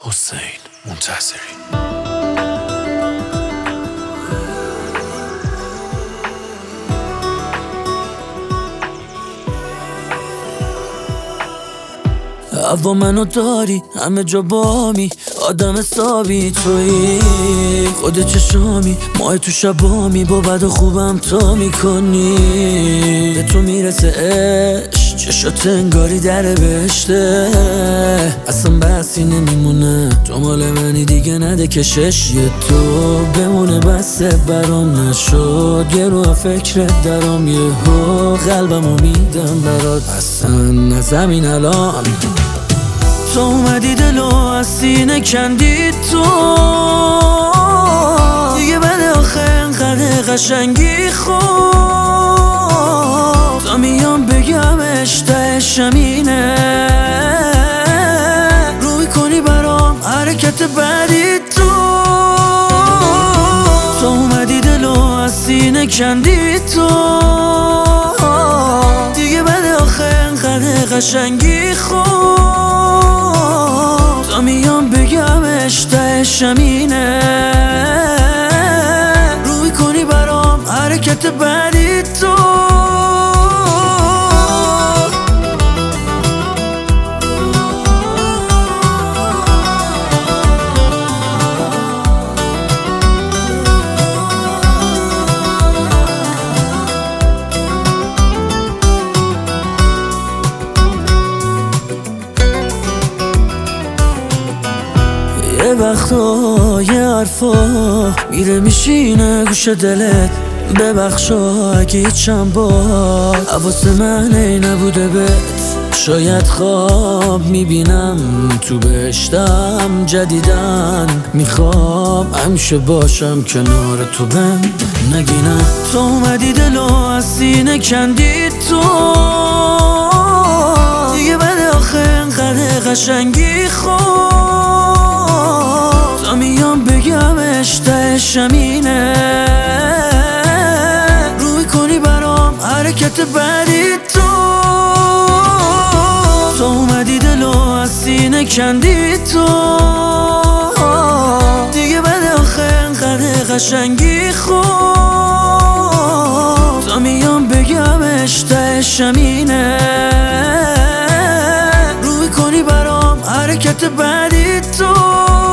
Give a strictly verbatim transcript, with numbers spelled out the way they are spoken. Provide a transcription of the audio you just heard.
حسین منتصری. هوا منو داری همه جا بامی، آدم حسابی تویی، خود چشامی ماه تو شبامی، با بد و خوبم تا میکنی. به تو میرسه عشق، چشات انگاری در بهشته، اصلا بحثی نمیمونه، تو مال منی دیگه نده کشش، یه تو بمونه بسه برام نشد، یه رو فکرت درام، یه هو قلبمو میدم برات، اصلا نزمین الان تو اومدی دلو از سینه کندی، تو دیگه بده آخه انقدر قشنگی، خوب تا میام بگم اشته شمینه، رو میکنی برام حرکت بعدی، تو تو اومدی دلو از سینه کندی، تو دیگه بده آخه انقدر قشنگی، خوب تا میام بگم اشته شمینه، رو میکنی برام حرکت بعدی، تو یه وقتا یه حرفا میره میشینه گوش دلت، ببخشا اگه هیچم بار حواس من ای نبوده بهت، شاید خواب میبینم تو بهشتم جدیدن، میخوام همیشه باشم کنار تو، بهم نگینم تو اومدی دلو از سینه کندی، تو دیگه بده آخه انقدر قشنگی، خوب تا میام بگم اشته شمینه، رو میکنی برام حرکت بعدی، تو تو اومدی دلو از سینه کندی، تو دیگه بده آخه انقدر قشنگی، خوب تا میام بگم اشته شمینه، رو میکنی برام حرکت بعدی، تو